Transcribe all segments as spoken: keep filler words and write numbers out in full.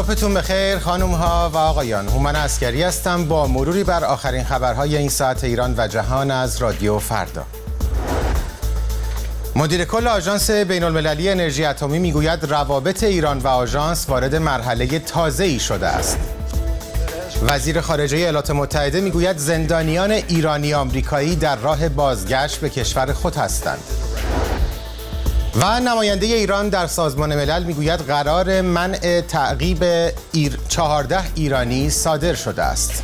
صبحتون بخیر خانم ها و آقایان. هومن عسکری هستم با مروری بر آخرین خبرهای این ساعت ایران و جهان از رادیو فردا. مدیر کل آژانس بین المللی انرژی اتمی میگوید روابط ایران و آژانس وارد مرحله تازه‌ای شده است. وزیر خارجه ایالات متحده میگوید زندانیان ایرانی آمریکایی در راه بازگشت به کشور خود هستند. و نماینده ایران در سازمان ملل میگوید قرار منع تعقیب ایر چهارده ایرانی صادر شده است.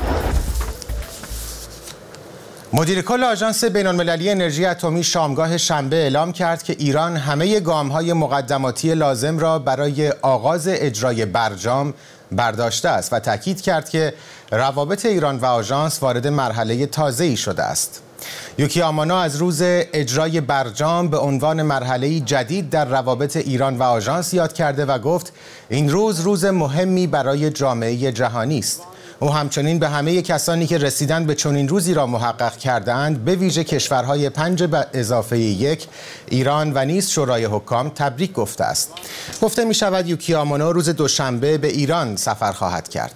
مدیر کل آژانس بین المللی انرژی اتمی شامگاه شنبه اعلام کرد که ایران همه گام‌های مقدماتی لازم را برای آغاز اجرای برجام برداشته است و تاکید کرد که روابط ایران و آژانس وارد مرحله تازه‌ای شده است. یوکی آمانو از روز اجرای برجام به عنوان مرحله جدید در روابط ایران و آژانس یاد کرده و گفت این روز روز مهمی برای جامعه جهانی است. او همچنین به همه کسانی که رسیدن به چنین روزی را محقق کردند، به ویژه کشورهای پنج به اضافه یک ایران و نیز شورای حکام تبریک گفته است. گفته می شود یوکی آمانو روز دوشنبه به ایران سفر خواهد کرد.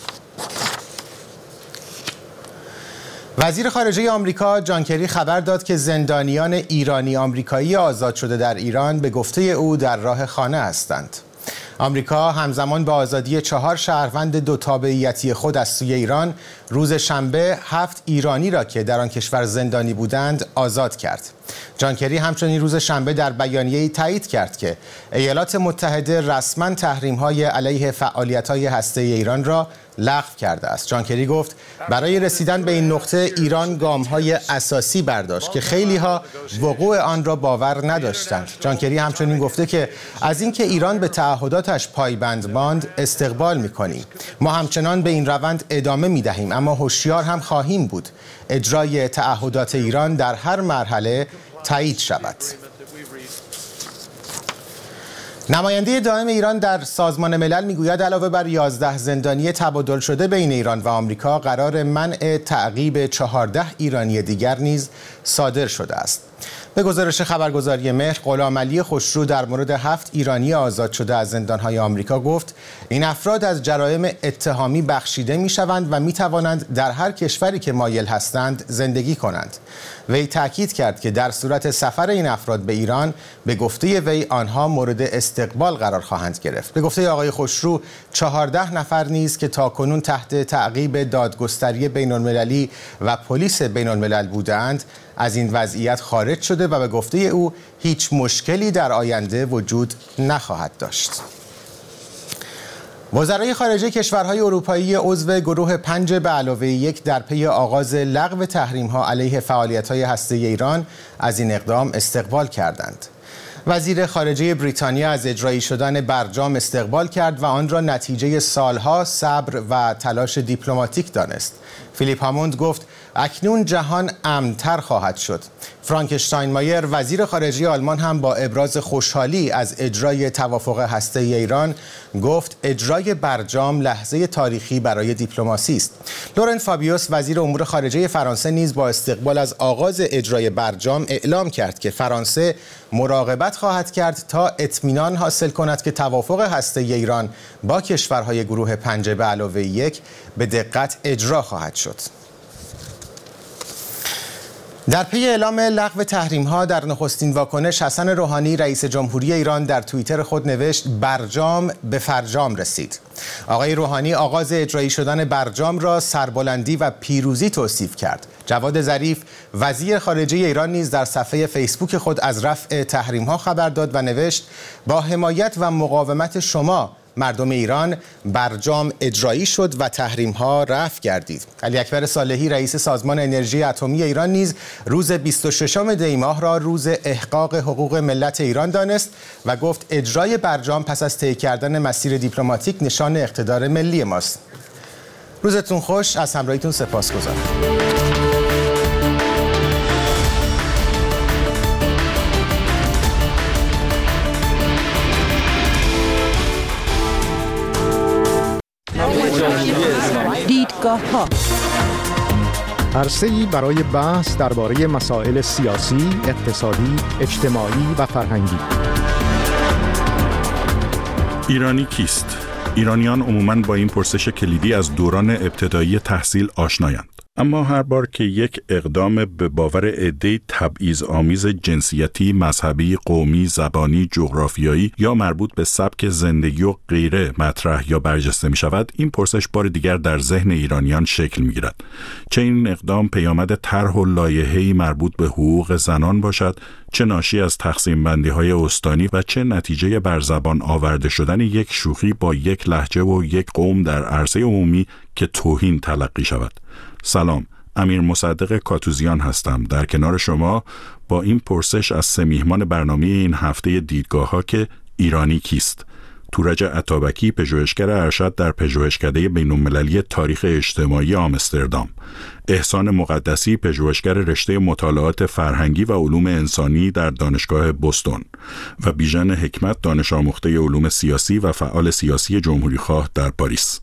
وزیر خارجه آمریکا جان کری خبر داد که زندانیان ایرانی آمریکایی آزاد شده در ایران به گفته او در راه خانه هستند. آمریکا همزمان با آزادی چهار شهروند دو تابعیتی خود از سوی ایران روز شنبه هفت ایرانی را که در آن کشور زندانی بودند آزاد کرد. جان کری همچنین روز شنبه در بیانیه‌ای تایید کرد که ایالات متحده رسما تحریم‌های علیه فعالیت‌های هسته‌ای ایران را لغو کرده است. جان کری گفت برای رسیدن به این نقطه ایران گام‌های اساسی برداشت که خیلی‌ها وقوع آن را باور نداشتند. جان کری همچنین گفته که از اینکه ایران به تعهداتش پایبند ماند استقبال می‌کنیم. ما همچنان به این روند ادامه می‌دهیم، اما هوشیار هم خواهیم بود اجرای تعهدات ایران در هر مرحله تایید شود. نماینده دائم ایران در سازمان ملل میگوید علاوه بر یازده زندانی تبادل شده بین ایران و آمریکا، قرار منع تعقیب چهارده ایرانی دیگر نیز صادر شده است. به گزارش خبرگزاری مهر، غلامعلی خوشرو در مورد هفت ایرانی آزاد شده از زندانهای آمریکا گفت این افراد از جرایم اتهامی بخشیده میشوند و میتوانند در هر کشوری که مایل هستند زندگی کنند. وی تاکید کرد که در صورت سفر این افراد به ایران به گفته وی آنها مورد استقبال قرار خواهند گرفت. به گفته آقای خوشرو چهارده نفر نیز که تاکنون تحت تعقیب دادگستری بین المللی و پلیس بین الملل بودند از این وضعیت خارج شده و به گفته او هیچ مشکلی در آینده وجود نخواهد داشت. وزرای خارجه کشورهای اروپایی عضو گروه پنج به علاوه یک در پی آغاز لغو تحریم‌ها علیه فعالیت‌های هسته‌ای ایران از این اقدام استقبال کردند. وزیر خارجه بریتانیا از اجرایی شدن برجام استقبال کرد و آن را نتیجه سالها صبر و تلاش دیپلماتیک دانست. فیلیپ هاموند گفت اکنون جهان امن‌تر خواهد شد. فرانک اشتاینمایر وزیر خارجه آلمان هم با ابراز خوشحالی از اجرای توافق هسته‌ای ایران گفت اجرای برجام لحظه تاریخی برای دیپلماسی است. لورن فابیوس وزیر امور خارجه فرانسه نیز با استقبال از آغاز اجرای برجام اعلام کرد که فرانسه مراقبت خواهد کرد تا اطمینان حاصل کند که توافق هسته‌ای ایران با کشورهای گروه پنج به علاوه یک به دقت اجرا خواهد شد. در پی اعلام لغو تحریم‌ها در نخستین واکنش حسن روحانی رئیس جمهوری ایران در توییتر خود نوشت برجام به فرجام رسید. آقای روحانی آغاز اجرایی شدن برجام را سربلندی و پیروزی توصیف کرد. جواد ظریف وزیر خارجه ایران نیز در صفحه فیسبوک خود از رفع تحریم‌ها خبر داد و نوشت با حمایت و مقاومت شما مردم ایران برجام اجرایی شد و تحریم‌ها رفع گردید. علی اکبر صالحی رئیس سازمان انرژی اتمی ایران نیز روز بیست و ششم دی ماه را روز احقاق حقوق ملت ایران دانست و گفت اجرای برجام پس از طی کردن مسیر دیپلماتیک نشان اقتدار ملی ماست. روزتون خوش، از همراهیتون سپاسگزارم. دیدگاه‌ها عرصه‌ای برای بحث درباره مسائل سیاسی، اقتصادی، اجتماعی و فرهنگی. ایرانی کیست؟ ایرانیان عموماً با این پرسش کلیدی از دوران ابتدایی تحصیل آشنایند. اما هر بار که یک اقدام به باور عده‌ای تبعیض‌آمیز جنسیتی، مذهبی، قومی، زبانی، جغرافیایی یا مربوط به سبک زندگی و غیره مطرح یا برجسته می شود، این پرسش بار دیگر در ذهن ایرانیان شکل می گیرد. چه این اقدام پیامد طرح و لایحه‌ای مربوط به حقوق زنان باشد، چه ناشی از تقسیم بندی های استانی و چه نتیجه بر زبان آورده شدن یک شوخی با یک لهجه و یک قوم در عرصه عمومی که توهین تلقی شود. سلام، امیر مصدق کاتوزیان هستم در کنار شما با این پرسش از سه میهمان برنامه این هفته دیدگاه‌ها که ایرانی کیست؟ تورج عطابکی، پژوهشگر ارشد در پژوهشکده بین‌المللی تاریخ اجتماعی آمستردام، احسان مقدسی، پژوهشگر رشته مطالعات فرهنگی و علوم انسانی در دانشگاه بوستون و بیژن حکمت، دانش آموخته علوم سیاسی و فعال سیاسی جمهوری‌خواه در پاریس.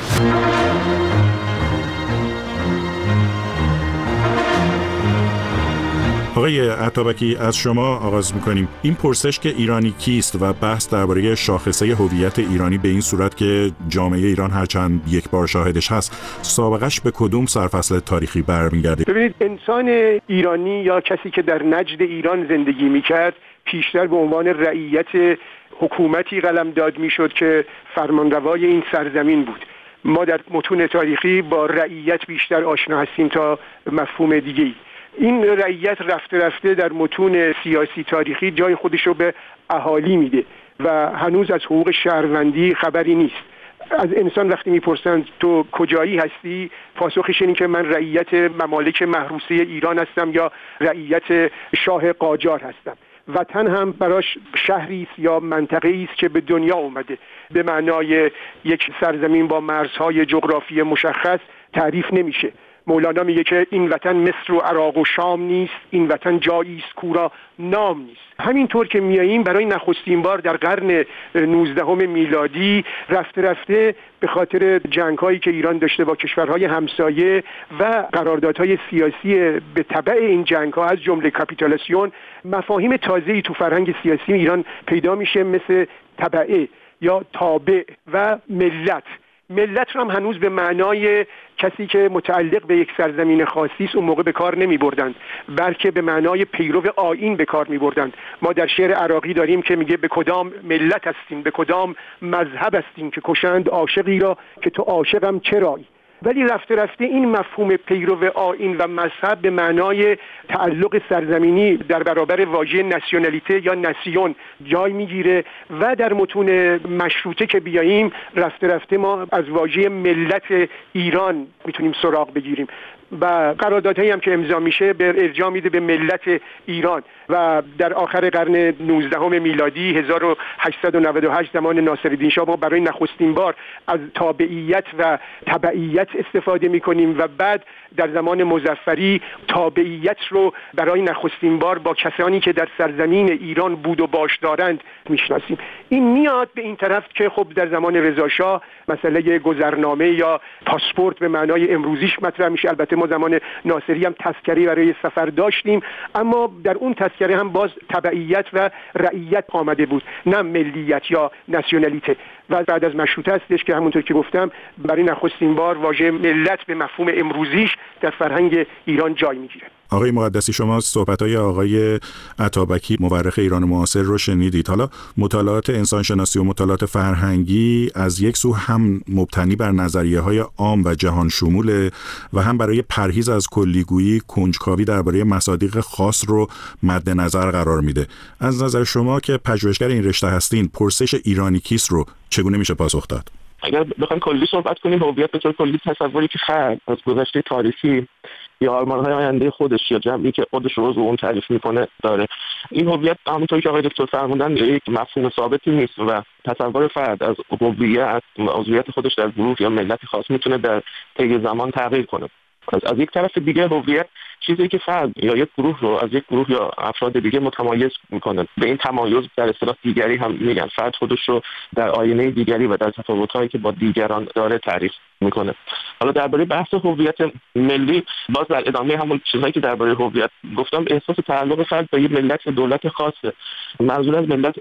آقای عطابکی، از شما آغاز می‌کنیم. این پرسش که ایرانی کیست و بحث درباره شاخصه هویت ایرانی به این صورت که جامعه ایران هرچند یک بار شاهدش هست، سابقش به کدوم سرفصل تاریخی برمیگرده؟ ببینید، انسان ایرانی یا کسی که در نجد ایران زندگی می‌کرد پیشتر به عنوان رعیت حکومتی قلمداد می‌شد که فرمانروای این سرزمین بود. ما در متون تاریخی با رعیت بیشتر آشنا هستیم تا مفهوم دیگه‌ای. این رعیت رفته رفته در متون سیاسی تاریخی جای خودش رو به اهالی میده و هنوز از حقوق شهروندی خبری نیست. از انسان وقتی میپرسند تو کجایی هستی، پاسخش اینه که من رعیت ممالک محروسه ایران هستم یا رعیت شاه قاجار هستم. وطن هم براش شهری است یا منطقه‌ای است که به دنیا اومده، به معنای یک سرزمین با مرزهای جغرافی مشخص تعریف نمیشه. مولانا میگه که این وطن مصر و عراق و شام نیست، این وطن جایی است کورا نام نیست. همینطور که میاییم برای نخستین بار در قرن نوزدهم میلادی رفته رفته به خاطر جنگ‌هایی که ایران داشته با کشورهای همسایه و قراردادهای سیاسی به تبع این جنگ‌ها از جمله کاپیتولاسیون، مفاهیم تازه‌ای تو فرهنگ سیاسی ایران پیدا میشه مثل تبعه یا تابع و ملت. ملت رو هم هنوز به معنای کسی که متعلق به یک سرزمین خاصی است اون موقع به کار نمی بردند، بلکه به معنای پیرو آیین به کار می بردند. ما در شعر عراقی داریم که میگه به کدام ملت هستیم، به کدام مذهب هستیم که کشند عاشقی را که تو عاشقم چرایی. ولی رفته رفته این مفهوم پیرو آیین و مذهب به معنای تعلق سرزمینی در برابر واژه ناسیونالیته یا ناسیون جای میگیره و در متون مشروطه که بیاییم رفته رفته ما از واژه ملت ایران میتونیم سراغ بگیریم و قراردادهایی هم که امضا میشه به ارجاع میده به ملت ایران. و در آخر قرن نوزدهم میلادی هزار و هشتصد و نود و هشت زمان ناصرالدین شاه ما برای نخستین بار از تابعیت و تبعیت استفاده میکنیم و بعد در زمان مظفری تابعیت رو برای نخستین بار با کسانی که در سرزمین ایران بود و باش دارند میشناسیم. این میاد به این طرف که خب در زمان رضا شاه مسئله گذرنامه یا پاسپورت به معنای امروزیش مطرح میشه. البته ما زمان ناصری هم تذکره برای سفر داشتیم، اما در اون تذکره هم باز تبعیت و رعیت آمده بود، نه ملیت یا ناسیونالیته. و بعد از مشروطه هستش که همونطور که گفتم برای نخستین بار واژه ملت به مفهوم امروزیش در فرهنگ ایران جای میگیره. آقای مقدسی، شما صحبت‌های آقای عطابکی مورخ ایران معاصر رو شنیدید. حالا مطالعات انسانشناسی و مطالعات فرهنگی از یک سو هم مبتنی بر نظریه‌های عام و جهان شموله و هم برای پرهیز از کلیگویی کنجکاوی درباره مصادیق خاص رو مد نظر قرار میده. از نظر شما که پژوهشگر این رشته هستین، پرسش ایرانی کیست رو چگونه میشه پاسخ داد؟ اگر بخوایم کلی صحبت کنیم، هویت به طور کلی تصوری که فرد از گذشته تاریخی یا آرمان‌های آینده خودش یا جمعی که خودش رو رو اون تعریف میکنه داره. این هویت همونطور که آقای دکتر فرمودن یک مفهوم ثابتی نیست و تصور فرد از هویت و عضویت خودش در گروه یا ملت خاص میتونه در طی زمان تغییر کنه. از, از یک طرف دیگه هویت چیزی که فرد یا یک گروه رو از یک گروه یا افراد دیگه متمایز میکنه. به این تمایز در اصطلاح دیگری هم میگن. فرد خودش رو در آینه دیگری و در تفاوت‌هایی که با دیگران داره تعریف میکنه. حالا درباره بحث هویت ملی، باز در ادامه همون چیزایی که درباره هویت گفتم، احساس تعلق فرد به یک ملت دولت خاصه. منظور از ملت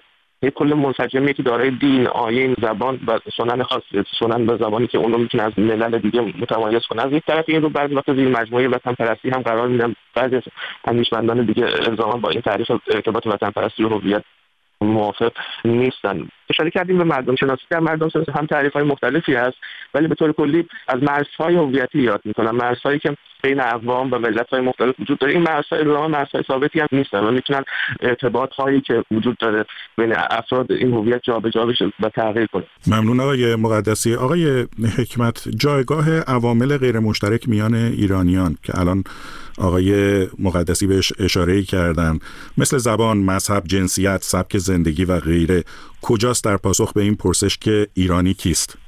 یک کل منسجمی که دارای دین، آیین، زبان و سنن خاص، سنن به زبانی که اون رو میتونه از ملل دیگه متمایز کنه. از یک طرف این رو بعضی وقت زیر مجموعه وطن پرستی هم قرار میدن. بعضی از اندیشمندان دیگه الزاما با این تعریف ارتباط وطن پرستی و هویت موافق نیستن. اشاره کردیم به مردم شناسی. در مردم شناسی هم تعریف‌های مختلفی هست، ولی به طور کلی از مرزهای هویتی یاد می‌کنن، مرزهایی که بین اقوام و ملت‌های مختلف وجود داره. این مرزهای الزاما مرزهای ثابتی هم نیستن و میتونن ارتباط‌هایی که وجود داره بین افراد این هویت جابجا بشه و تغییر کنه. ممنون آقای مقدسی. آقای حکمت، جایگاه عوامل غیر مشترک میان ایرانیان که الان آقای مقدسی بهش اشاره کردن، مثل زبان، مذهب، جنسیت، سبک زندگی و غیره، کجاست در پاسخ به این پرسش که ایرانی کیست؟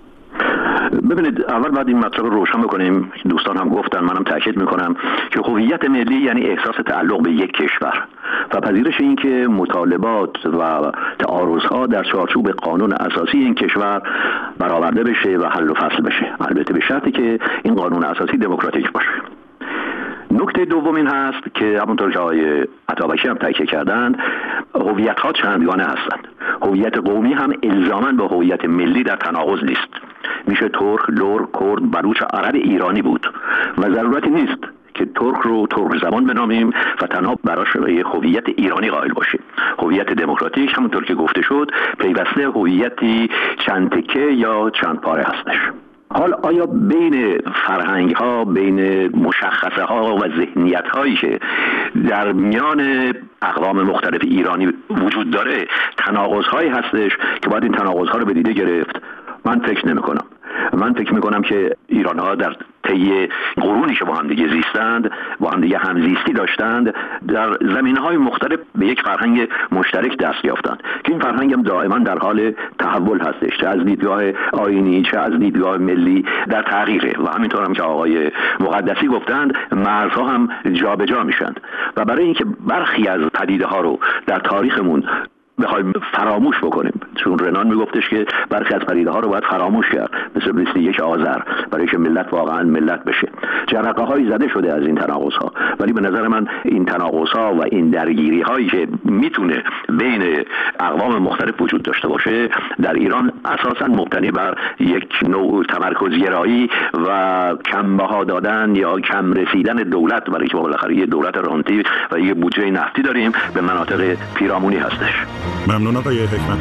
ببینید، اول باید این مطلب رو روشن بکنیم. دوستان هم گفتن، منم تاکید میکنم که هویت ملی یعنی احساس تعلق به یک کشور و پذیرش این که مطالبات و تعارضها در چارچوب قانون اساسی این کشور برآورده بشه و حل و فصل بشه، البته به شرطی که این قانون اساسی دموکراتیک باشه. نکته دوم این هست که همونطور که آقای عطابکی هم تاکید کردند، هویت‌ها چندگانه هستند. هویت قومی هم الزاماً با هویت ملی در تناقض نیست. میشه ترک، لور، کرد، بلوچ، عرب ایرانی بود و ضرورتی نیست که ترک رو ترک زبان بنامیم و تنها براش یه هویت ایرانی قائل باشیم. هویت دموکراتیک همونطور که گفته شد پیوسته هویتی چند تکه یا چند پاره هستش. حال آیا بین فرهنگ ها، بین مشخصه ها و ذهنیت هایی که در میان اقوام مختلف ایرانی وجود داره تناقض هایی هستش که باید این تناقض ها رو به دیده گرفت؟ من فکر نمی کنم. من فکر می کنم که ایران ها در طی قرونی که با هم دیگه زیستند، با هم دیگه همزیستی داشتند، در زمینه‌های مختلف به یک فرهنگ مشترک دست یافتند که این فرهنگ هم دائما در حال تحول هستش، چه از دیدگاه آیینی چه از دیدگاه ملی در تغییره و همینطور هم که آقای مقدسی گفتند مرزها هم جابجا میشن و برای اینکه برخی از پدیده ها رو در تاریخمون بخوایم فراموش بکنیم، چون رنان میگفتش که برخی از پدیده ها رو باید فراموش کرد، مثل بیست و یک آذر، برای که ملت واقعا ملت بشه. جرقه هایی زده شده از این تناقض ها، ولی به نظر من این تناقض ها و این درگیری هایی که میتونه بین اقوام مختلف وجود داشته باشه در ایران اساسا مبتنی بر یک نوع تمرکزگرایی و کم بها دادن یا کم رسیدن دولت، برای که بالاخره یه دولت رانتی و یه بودجه نفتی داریم، به مناطق پیرامونی هستش. ممنون آقای حکمت.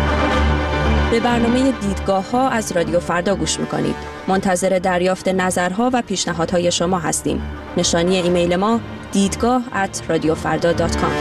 به برنامه دیدگاه ها از رادیو فردا گوش میکنید. منتظر دریافت نظرها و پیشنهادهای شما هستیم. نشانی ایمیل ما دیدگاه ات رادیو فردا دات کام.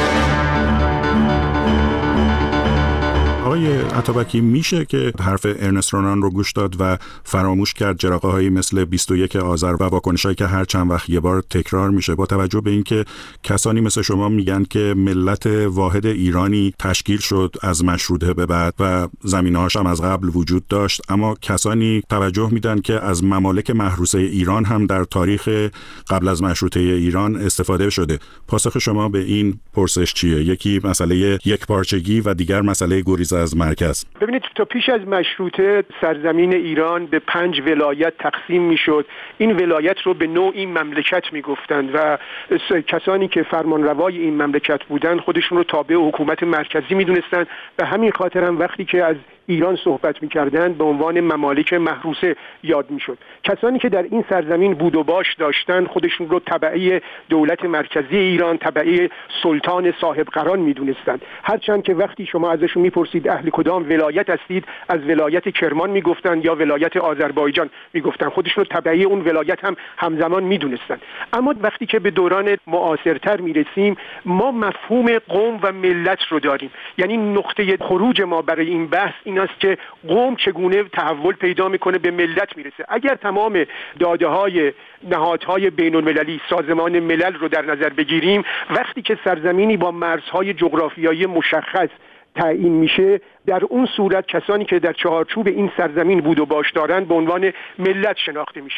آقای عطابکی، میشه که حرف ارنست رنان رو گوش داد و فراموش کرد جرقه هایی مثل بیست و یک آذر و واکنشایی که هر چند وقت یه بار تکرار میشه، با توجه به اینکه کسانی مثل شما میگن که ملت واحد ایرانی تشکیل شد از مشروطه به بعد و زمینه‌هاش هم از قبل وجود داشت، اما کسانی توجه میدن که از ممالک محروسه ایران هم در تاریخ قبل از مشروطه ایران استفاده شده. پاسخ شما به این پرسش چیه؟ یکی مسئله یک پارچگی و دیگر مسئله گریز از مرکز. ببینید، تا پیش از مشروطه سرزمین ایران به پنج ولایت تقسیم میشد. این ولایت رو به نوعی مملکت میگفتند و کسانی که فرمانروای این مملکت بودند خودشون رو تابع حکومت مرکزی میدونستند. به همین خاطر هم وقتی که از ایران صحبت می‌کردند به عنوان ممالک محروسه یاد می‌شد. کسانی که در این سرزمین بود و باش داشتند خودشون رو تبعه دولت مرکزی ایران، تبعه سلطان صاحب قران می‌دونستند. هرچند که وقتی شما ازشون می‌پرسید اهل کدام ولایت هستید، از ولایت کرمان می‌گفتند یا ولایت آذربایجان می‌گفتند. خودشون رو تبعه اون ولایت هم همزمان می‌دونستند. اما وقتی که به دوران معاصرتر می‌رسیم، ما مفهوم قوم و ملت رو داریم. یعنی نقطه خروج ما برای این بحث این است که قوم چگونه تحول پیدا میکنه به ملت میرسه. اگر تمام داده های نهادهای بین المللی، سازمان ملل رو در نظر بگیریم، وقتی که سرزمینی با مرزهای جغرافیایی مشخص تعیین میشه، در اون صورت کسانی که در چهارچوب این سرزمین بود و باش دارند به عنوان ملت شناخته میشن.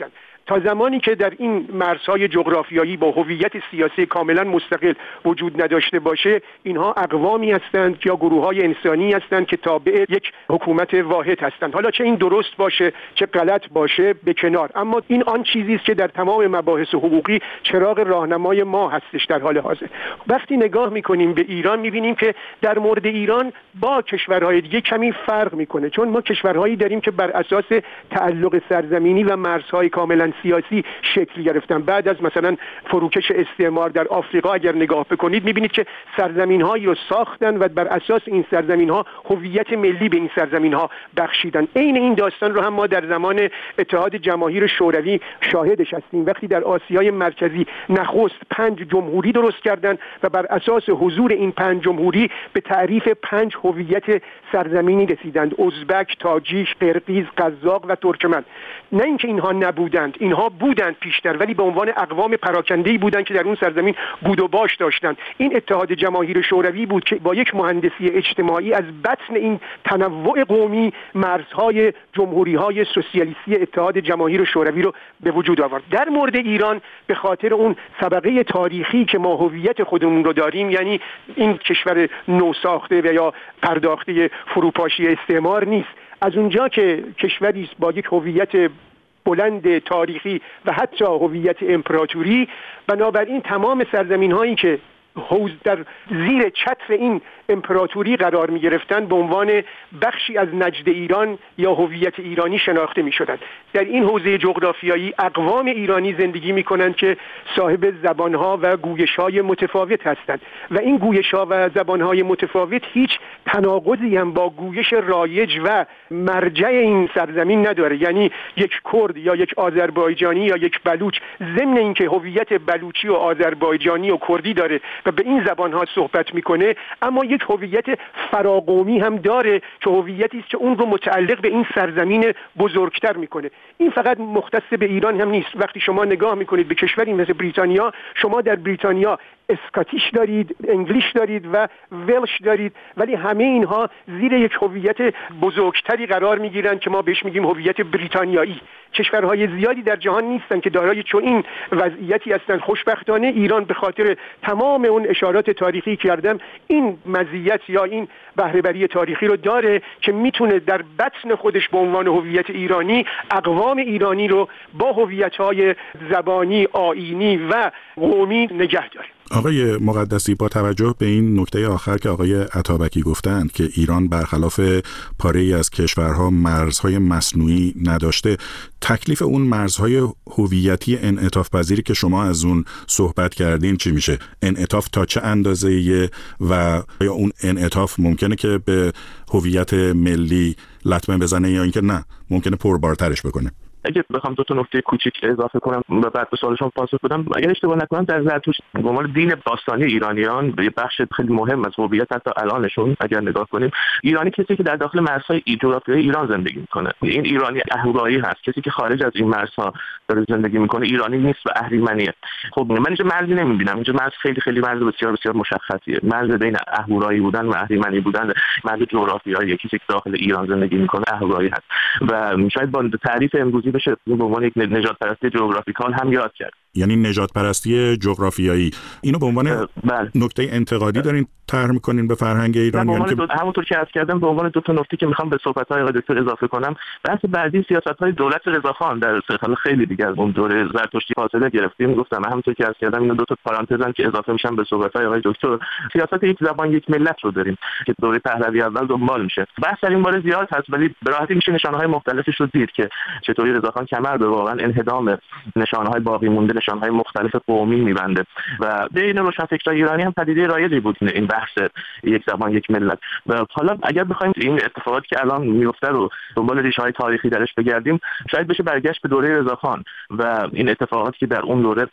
تا زمانی که در این مرزهای جغرافیایی با هویت سیاسی کاملا مستقل وجود نداشته باشه، اینها اقوامی هستند یا گروه‌های انسانی هستند که تابع یک حکومت واحد هستند. حالا چه این درست باشه چه غلط باشه به کنار، اما این آن چیزی است که در تمام مباحث حقوقی چراغ راهنمای ما هستش در حال حاضر. وقتی نگاه می‌کنیم به ایران می‌بینیم که در مورد ایران با کشورهای دیگه کمی فرق می‌کنه، چون ما کشورهایی داریم که بر اساس تعلق سرزمینی و مرزهای کاملا سیاسی شکل گرفتن. بعد از مثلا فروکش استعمار در آفریقا اگر نگاه بکنید می‌بینید که سرزمین‌هایی رو ساختن و بر اساس این سرزمین‌ها هویت ملی به این سرزمین‌ها بخشیدن. عین این داستان رو هم ما در زمان اتحاد جماهیر شوروی شاهدش هستیم، وقتی در آسیای مرکزی نخست پنج جمهوری درست کردند و بر اساس حضور این پنج جمهوری به تعریف پنج هویت سرزمینی رسیدند: ازبک، تاجیک، قرقیز، قزاق و ترکمن. نه اینکه اینها نبودند، اینها بودند پیشتر، ولی به عنوان اقوام پراکنده‌ای بودند که در اون سرزمین بود و باش داشتند. این اتحاد جماهیر شوروی بود که با یک مهندسی اجتماعی از بطن این تنوع قومی مرزهای جمهوری‌های سوسیالیستی اتحاد جماهیر شوروی رو به وجود آورد. در مورد ایران به خاطر اون سابقه تاریخی که ما هویت خودمون رو داریم، یعنی این کشور نوساخته و یا پرداخته فروپاشی استعمار نیست، از اونجا که کشوری است با یک هویت بلند تاریخی و حتی هویت امپراتوری، بنابراین تمام سرزمین‌هایی که حوز در زیر چتر این امپراتوری قرار می گرفتن به عنوان بخشی از نجد ایران یا هویت ایرانی شناخته می شدند. در این حوزه جغرافیایی اقوام ایرانی زندگی می کنند که صاحب زبانها و گویش‌های متفاوت هستند و این گویش‌ها و زبانهای متفاوت هیچ تناقضی هم با گویش رایج و مرجع این سرزمین نداره. یعنی یک کرد یا یک آذربایجانی یا یک بلوچ ضمن اینکه هویت بلوچی و آذربایجانی و کردی داره و به این زبانها صحبت میکنه، اما یک هویت فراقومی هم داره که هویتی است که اون رو متعلق به این سرزمین بزرگتر میکنه. این فقط مختص به ایران هم نیست. وقتی شما نگاه میکنید به کشوری مثل بریتانیا، شما در بریتانیا اسکاتیش دارید، انگلیش دارید و ولش دارید، ولی همه اینها زیر یک هویت بزرگتری قرار میگیرند که ما بهش میگیم هویت بریتانیایی. کشورهای زیادی در جهان نیستن که دارای چون این وضعیتی هستند. خوشبختانه ایران به خاطر تمام اون اشارات تاریخی کردم این مزیت یا این بهره‌وری تاریخی رو داره که میتونه در بطن خودش به عنوان هویت ایرانی اقوام ایرانی رو با هویت‌های زبانی، آیینی و قومی نگه داره. آقای مقدسی، با توجه به این نکته آخر که آقای عطابکی گفتند که ایران برخلاف پاره‌ای از کشورها مرزهای مصنوعی نداشته، تکلیف اون مرزهای هویتی انعطاف پذیری که شما از اون صحبت کردین چی میشه؟ انعطاف تا چه اندازه‌ایه و یا اون انعطاف ممکنه که به هویت ملی لطمه بزنه یا اینکه نه ممکنه پربارترش بکنه؟ اگه بخوام دو تا نکته کوچیک اضافه کنم و بعد به سوالشون پاسخ بدم، اگر اشتباه نکنم در زرتشت به عنوان دین باستانی ایرانیان یه بخش خیلی مهم از هویت حتی الانشون اگر نگاه کنیم، ایرانی کسی که در داخل مرزهای جغرافیایی ایران زندگی میکنه. این ایرانی اهورایی هست. کسی که خارج از این مرزها داره زندگی میکنه ایرانی نیست و اهریمنیه. خب من اینجا مرزی نمیبینم. اینجا مرز خیلی خیلی مرز بسیار بسیار مشخصیه. مرز بین اهورایی بودن و اهریمنی بودن، مرز جغرافیایی کسی که داخل ایران زندگی میکنه اهورایی هست و شاید با تعریف امروزی بشه به عنوان یک نژاد پرستی جغرافیکال هم یاد کرد. یعنی نژاد پرستی جغرافیایی اینو به عنوان نکته انتقادی دارین طرح می‌کنین به فرهنگ ایران؟ یعنی که همونطور که عرض کردم به عنوان دو تا نکته که می‌خوام به صحبت‌های آقای دکتر اضافه کنم، بحث بعدی سیاست‌های دولت رضاخان در سال خیلی دیگه از اون دوره زرتشتی فاصله گرفتیم. گفتم همونطور که عرض کردم اینا دو تا پارانتزن که اضافه میشن به صحبت‌های آقای دکتر. سیاست یک زبان یک ملت رو داریم که دوره پهلوی اول دنبال میشه. بحث در این باره زیاد هست ولی به راحتی میشه نشانه‌های مختلفش رو دید که چطوری رضاخان کمر به واقعا انهدام نشانه‌های باقی مونده، نشانه‌های مختلف قومی می‌بنده و بین روشنفکرای ایرانی هم پدیده رایجی بود این بحث یک زبان یک ملت. و حالا اگر بخوایم این اتفاقاتی که الان میفته رو دنبال ریشه‌های تاریخی درش بگردیم، شاید بشه برگشت به دوره رضاخان و این اتفاقاتی که در اون دوره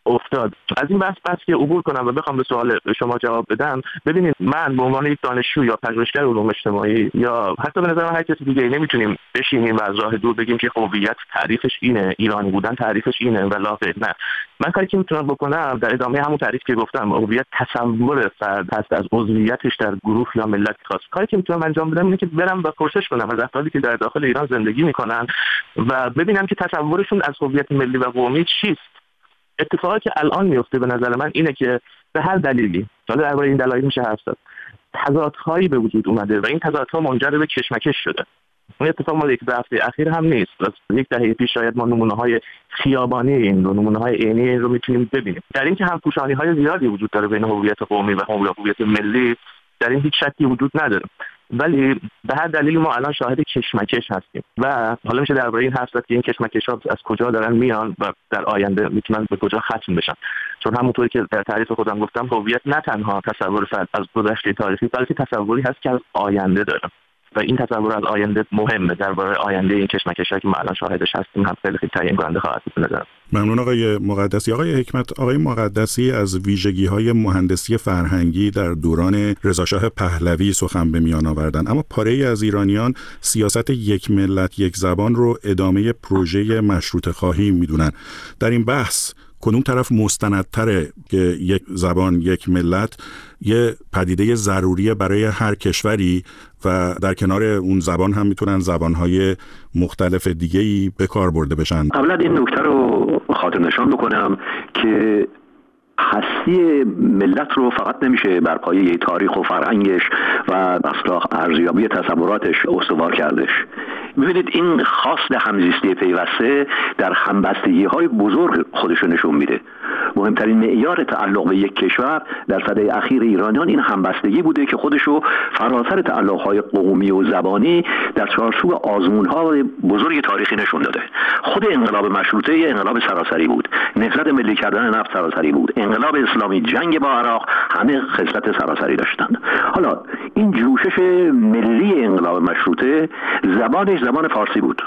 افتاد. از این بحث بحث که عبور کنم و بخوام به سوال شما جواب بدم، ببینید من به عنوان یک دانشجو یا پژوهشگر علوم اجتماعی یا حتی به نظر من هر کسی دیگه نمیتونیم بشینیم و از راه دور بگیم که هویت تعریفش اینه، ایرانی بودن تعریفش اینه ولا غیر. نه، من کاری که میتونم بکنم در ادامه همون تعریف که گفتم، هویت تصور فرد هست از عضویتش در گروه یا ملت خاص. کاری که میتونم انجام بدم اینه که برم و پرسش کنم از افرادی که در داخل ایران زندگی میکنن و ببینم که تصورشون از هویت ملی و قومی چیست. اتفاقی که الان میفته به نظر من اینه که به هر دلیلی، حالا درباره این دلایل میشه حرف زد، تضادهایی به وجود اومده و این تضادها منجر به کشمکش شده. این اتفاق مال یک هفته اخیر هم نیست. از یک دهه پیش شاید ما نمونه‌های خیابانی این رو، نمونه‌های عینی این رو میتونیم ببینیم. در این که همپوشانی‌های زیادی وجود داره بین هویت قومی و هویت ملی، در این هیچ شکی وجود نداره. ولی به هر دلیلی ما الان شاهد کشمکش هستیم و حالا میشه درباره این حرف زد که این کشمکش‌ها از کجا دارن میان و در آینده میتونن به کجا ختم بشن. چون همونطوری که در تعریف خودم گفتم، هویت نه تنها تصور فرد از گذشته تاریخی، بلکه تصوری هست که از آینده داره و این تصور از آینده مهمه. درباره آینده این کشمکش‌ها که ما الان شاهدش هستیم هم خیلی خیلی تعیین کننده خواهد بود به نظرم. ممنون آقای مقدسی. آقای حکمت، آقای مقدسی از ویژگی‌های مهندسی فرهنگی در دوران رضاشاه پهلوی سخن به میان آوردن، اما پاره‌ای از ایرانیان سیاست یک ملت یک زبان رو ادامه پروژه مشروطه خواهی میدونن. در این بحث کدوم طرف مستندتره که یک زبان یک ملت یه پدیده ضروریه برای هر کشوری و در کنار اون زبان هم میتونن زبانهای مختلف دیگه‌ای به کار برده بشن؟ اولا این نکته رو خاطر نشان بکنم که هستی ملت رو فقط نمیشه بر پایه تاریخ و فرهنگش و اصلا ارزیابی تصوراتش استوار کردش. ببینید این خواست همزیستی پیوسته در همبستگی‌های بزرگ خودش رو نشون میده. مهمترین معیار تعلق به یک کشور در سده اخیر ایرانیان این همبستگی بوده که خودش رو فراتر تعلق‌های قومی و زبانی در چارچوب آزمون‌های بزرگ تاریخی نشون داده. خود انقلاب مشروطه انقلاب سراسری بود، نهضت ملی کردن نفت سراسری بود، انقلاب اسلامی، جنگ با عراق، همه خصلت سراسری داشتند. حالا این جوشش ملی انقلاب مشروطه زبانش زبان فارسی بود.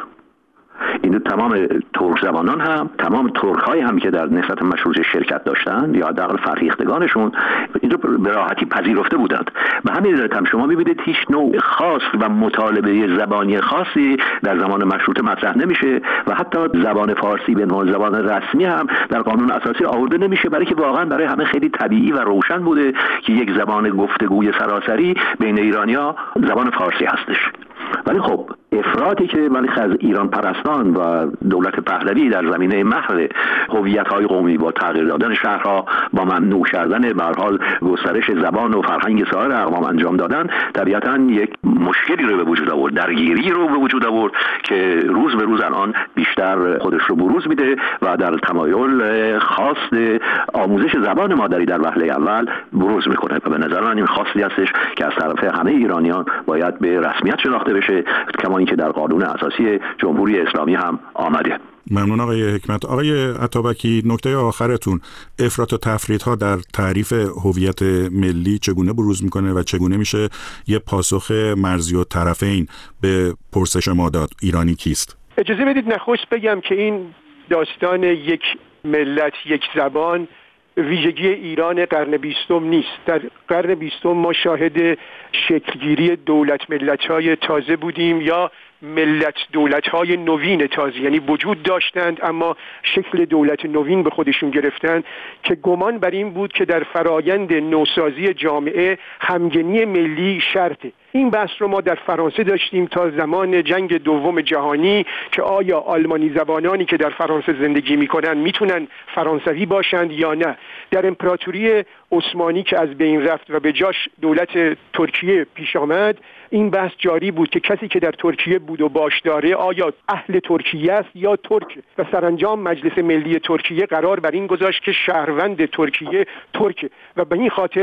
این تمام ترک زبانان هم، تمام ترک های هم که در نهضت مشروطه شرکت داشتند یا حداقل فرهیختگانشون این رو به راحتی پذیرفته بودند. به همین علت هم شما می‌بینید هیچ نوع خاص و مطالبه زبانی خاصی در زمان مشروطه مطرح نمیشه و حتی زبان فارسی به عنوان زبان رسمی هم در قانون اساسی آورده نمیشه، برای که واقعا برای همه خیلی طبیعی و روشن بوده که یک زبان گفتگوی سراسری بین ایرانی‌ها زبان فارسی هستش. ولی خب افراطی که ولی از ایران پرستان و دولت پهلوی در زمینه محو هویت‌های قومی با تغییر دادن شهرها، با ممنوع کردن به هر حال گسترش زبان و فرهنگ سایر اقوام انجام دادن، طبیعتاً یک مشکلی رو به وجود آورد، درگیری رو به وجود آورد که روز به روز الان بیشتر خودش رو بروز میده و در تمایل خواست آموزش زبان مادری در وهله اول بروز میکنه و به نظر من این خواستی هستش که از طرف همه ایرانیان باید به رسمیت شناخته بشه، کما اینکه در قانون اساسی جمهوری اسلامی هم آمده. ممنون آقای حکمت. آقای عطابکی، نکته آخرتون، افراط و تفریط‌ها در تعریف هویت ملی چگونه بروز میکنه و چگونه میشه یه پاسخ مرزی و طرفین به پرسش ما داد ایرانی کیست؟ اجازه بدید نخست بگم که این داستان یک ملت یک زبان ویژگی ایران قرن بیستم نیست. در قرن بیستم ما شاهد شکلگیری دولت ملت‌های تازه بودیم یا ملت دولت‌های نوین تازه، یعنی وجود داشتند اما شکل دولت نوین به خودشون گرفتند که گمان بر این بود که در فرایند نوسازی جامعه همگنی ملی شرطه. این بحث رو ما در فرانسه داشتیم تا زمان جنگ دوم جهانی که آیا آلمانی زبانانی که در فرانسه زندگی میکنن میتونن فرانسوی باشند یا نه. در امپراتوری عثمانی که از بین رفت و به جاش دولت ترکیه پیش آمد، این بحث جاری بود که کسی که در ترکیه بود و باش داره آیا اهل ترکیه است یا ترک، و سرانجام مجلس ملی ترکیه قرار بر این گذاشت که شهروند ترکیه ترک و به این خاطر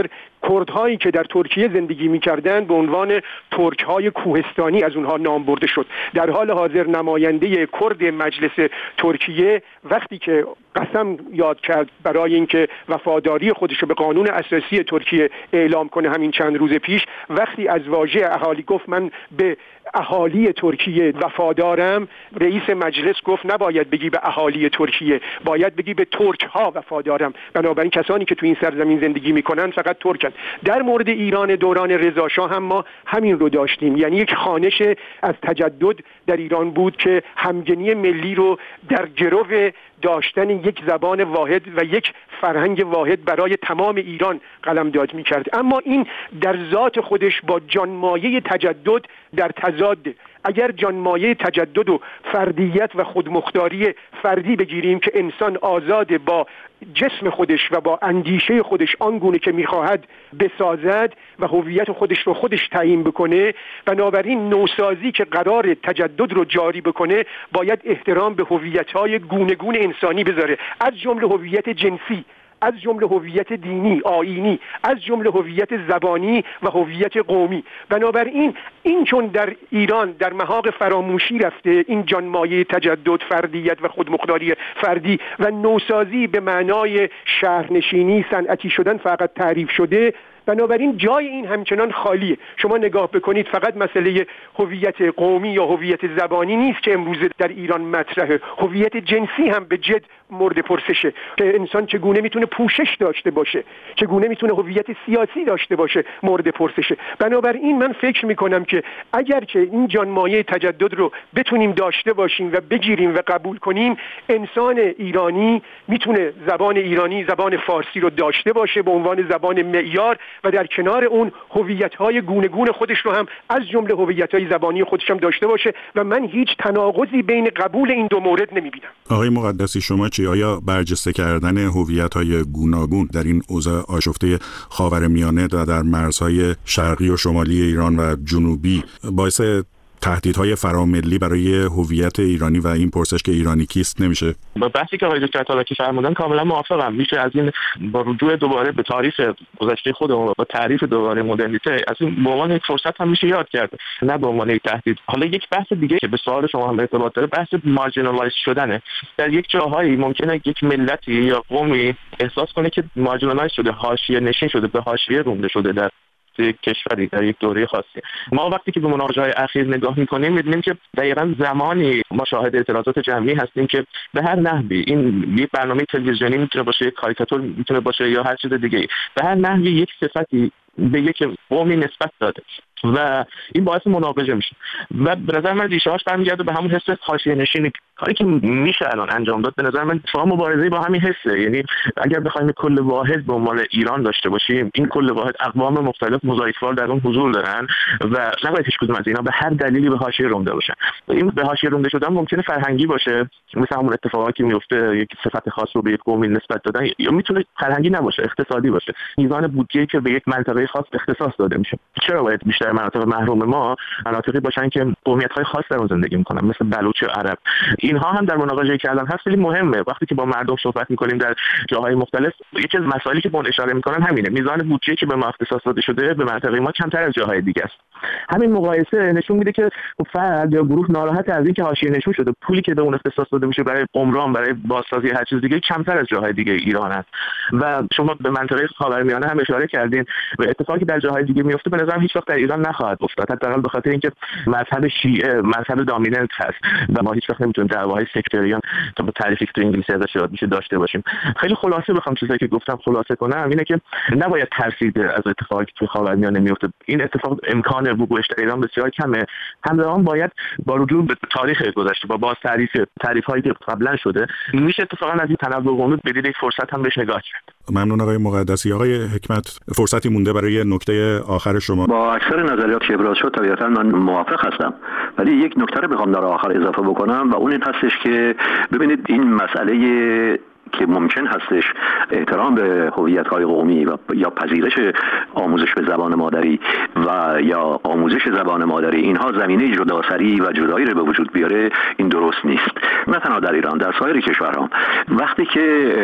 کردهایی که در ترکیه زندگی می‌کردند به عنوان ترک‌های کوهستانی از اونها نام برده شد. در حال حاضر نماینده کرد مجلس ترکیه وقتی که قسم یاد کرد برای اینکه وفاداری خودش رو به قانون اساسی ترکیه اعلام کنه همین چند روز پیش، وقتی از واژه اهالی گفت من به اهالی ترکیه وفادارم، رئیس مجلس گفت نباید بگی به اهالی ترکیه، باید بگی به ترک ها وفادارم. بنابراین کسانی که تو این سرزمین زندگی میکنن فقط ترکن. در مورد ایران دوران رضا شاه هم ما همین رو داشتیم، یعنی یک خوانش از تجدد در ایران بود که همگنی ملی رو در گرو داشتن یک زبان واحد و یک فرهنگ واحد برای تمام ایران قلمداد می‌کرد. اما این در ذات خودش با جانمایه تجدد در تضاد. اگر جانمایه تجدد و فردیت و خودمختاری فردی بگیریم که انسان آزاد با جسم خودش و با اندیشه خودش آنگونه که میخواهد بسازد و هویت خودش رو خودش تعیین بکنه، بنابراین نوسازی که قرار تجدد رو جاری بکنه باید احترام به هویت‌های گوناگون انسانی بذاره، از جمله هویت جنسی، از جمله هویت دینی، آیینی، از جمله هویت زبانی و هویت قومی. بنابراین این چون در ایران در محاق فراموشی رفته، این جانمایه تجدد، فردیت و خودمختاری فردی و نوسازی به معنای شهرنشینی، صنعتی شدن فقط تعریف شده، بنابراین جای این همچنان خالیه. شما نگاه بکنید فقط مسئله هویت قومی یا هویت زبانی نیست که امروزه در ایران مطرحه، هویت جنسی هم به جد مورد پرسشه که انسان چگونه میتونه پوشش داشته باشه، چگونه میتونه هویت سیاسی داشته باشه مورد پرسشه. بنابراین من فکر میکنم که اگر که این جانمایه تجدد رو بتونیم داشته باشیم و بگیریم و قبول کنیم، انسان ایرانی میتونه زبان ایرانی، زبان فارسی رو داشته باشه به عنوان زبان معیار و در کنار اون هویت‌های گوناگون خودش رو هم از جمله هویت‌های زبانی خودش هم داشته باشه و من هیچ تناقضی بین قبول این دو مورد نمی‌بینم. آقای مقدسی شما چی؟ آیا برجسته کردن هویت‌های گوناگون در این اوضاع آشفته خاورمیانه و در مرزهای شرقی و شمالی ایران و جنوبی باعث تهدیدهای فراملی برای هویت ایرانی و این پرسش که ایرانی کیست نمیشه؟ با بحثی که آقای دکتر طالقی فرمودن کاملا موافقم. میشه از این با رجوع دوباره به تاریخ گذشته خودمون و تعریف دوباره مدرنیته از این به عنوان یک فرصت هم میشه یاد کرد، نه به عنوان یک تهدید. حالا یک بحث دیگه که به سوال شما هم ارتباط داره، بحث مارجینالایز شدنه. در یک جاهایی ممکنه یک ملتی یا قومی احساس کنه که مارجینالایز شده، حاشیه نشین شده، به حاشیه رونده شده در یک کشوری در یک دوره خاصی. ما وقتی که به مناقشه‌های اخیر نگاه می‌کنیم می‌بینیم که دقیقاً زمانی ما شاهد اعتراضات جمعی هستیم که به هر نحوی، این یک برنامه تلویزیونی میتونه باشه، یک کاریکاتور میتونه باشه یا هر چیز دیگه‌ای، به هر نحوی یک صفتی به یک قومی نسبت داده و این باعث مناقشه میشه و به نظر من ریشه‌هاش برمیگرده به همون حس حاشیه نشینی. کاری که میشه الان انجام داد به نظر من شما مبارزه با همین حسه. یعنی اگر بخوایم کل واحد به عنوان ایران داشته باشیم، این کل واحد اقوام مختلف مضایفوار در اون حضور دارن و نباید هیچ کدوم از اینا به هر دلیلی به حاشیه رونده باشن. این به حاشیه رونده شدن ممکنه فرهنگی باشه، مثل همون اتفاقاتی که میفته یک صفت خاص رو به یک قومی نسبت دادن، یا میتونه فرهنگی نباشه، اقتصادی باشه. میزان بودجه‌ای که به یک منطقه خاص اختصاص داده میشه. چرا باید بیشتر مناطق محروم ما مناطقی باشن که قومیت‌های خاص در اون زندگی میکنن، مثل بلوچ و عرب؟ اینها هم در مناقشه که الان هست خیلی مهمه. وقتی که با مردم صحبت میکنیم در جاهای مختلف، یکی از مسائلی که بهش اشاره میکنن همینه، میزان بودجه‌ای که به ما اختصاص داده شده به منطقه ما کمتر از جاهای دیگه است. همین مقایسه نشون میده که فرد یا گروه ناراحت از اینکه حاشیه نشون شده، پولی که به اون اختصاص داده میشه برای عمران، برای بازسازی هر چیز دیگه کمتر از جاهای دیگه ایران است. و شما به منطقه خاورمیانه هم اشاره کردین و اتفاقی در جاهای دیگه میفته به نظرم هیچ وقت در ایران نخواهد افتاد، حداقل به خاطر اینکه مذهب شیعه مذهب دامیننت هست و ما هیچ وقت نمیتونیم دعواهای سکتریان تا به تعریفی که تو انگلیسی ازش یاد میشه داشته باشیم. خیلی خلاصه بخوام چیزایی که گفتم خلاصه کنم اینه که نباید ترسید از اتفاقی که تو خاورمیانه میفته. این اتفاق امکان وقوعش در ایران بسیار کمه. همزمان باید با رجوع به تاریخ گذشته با باز تعریف تعریف‌هایی که قبلا شده میشه اتفاقا از این تنوع قومی بدید یک فرصت هم بهش نگاه کرد. ممنون آقای مقدسی. آقای حکمت، فرصتی مونده برای نکته آخر شما. با اکثر نظریات که ابراز شد طبیعتا من موافق هستم، ولی یک نکته رو بخوام در آخر اضافه بکنم و اون این هستش که ببینید این مسئله که ممکن هستش احترام به هویت‌های قومی و یا پذیرش آموزش به زبان مادری و یا آموزش زبان مادری، اینها زمینه جداسری و جدایی رو به وجود بیاره، این درست نیست. نه تنها در ایران، در سایر کشورها وقتی که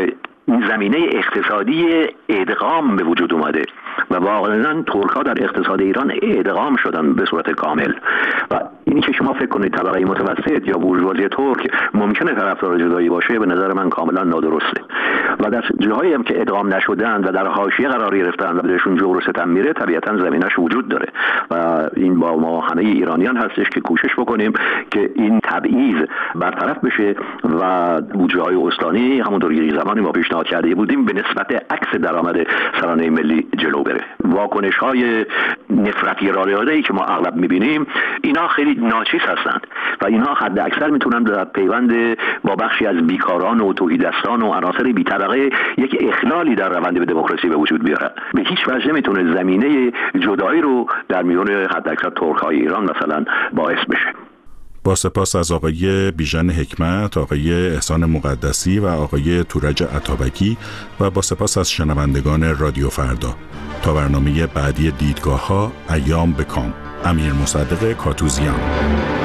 زمینه اقتصادی ادغام به وجود اومده و واقعا ترک‌ها در اقتصاد ایران ادغام شدن به صورت کامل و اینی که شما فکر کنید طبقه متوسط یا بورژوازی ترک ممکنه طرفدار جدایی باشه، به نظر من کاملا نادرسته و در جاهایی هم که ادغام نشدن و در حاشیه قرار گرفتن و بهشون جور و ستم میره طبیعتا زمینش وجود داره و این با ما همه ایرانیان هستش که کوشش بکنیم که این تبعیض برطرف بشه و بودجه‌های استانی همونطور که زمانی ما پیشنهاد کرده بودیم به نسبت عکس درآمد سرانه ملی جلو بره. واکنش‌های نفرتی رادیویی که ما اغلب می‌بینیم اینا خیلی ناچیز هستند و اینها حد اکثر میتونن در پیوند با بخشی از بیکاران و توحیدستان و عناصر بی‌طبقه یک اخلالی در روند به دموکراسی به وجود بیارن. به هیچ وجه نمیتونه زمینه جدایی رو در میون حد اکثر ترک‌های ایران مثلا باعث بشه. با سپاس از آقای بیژن حکمت، آقای احسان مقدسی و آقای تورج عطابکی و با سپاس از شنوندگان رادیو فردا. تا برنامه بعدی دیدگاه‌ها، ایام به کام. امیر مصدق کاتوزیان.